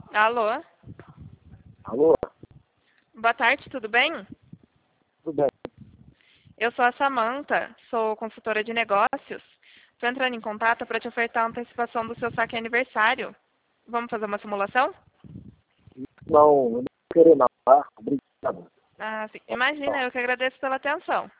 Alô? Alô? Boa tarde, tudo bem? Tudo bem? Eu sou a Samanta, sou consultora de negócios. Estou entrando em contato para te ofertar a antecipação do seu saque aniversário. Vamos fazer uma simulação? Não, eu não quero não, tá? Obrigado. Ah, sim. Imagina, eu que agradeço pela atenção.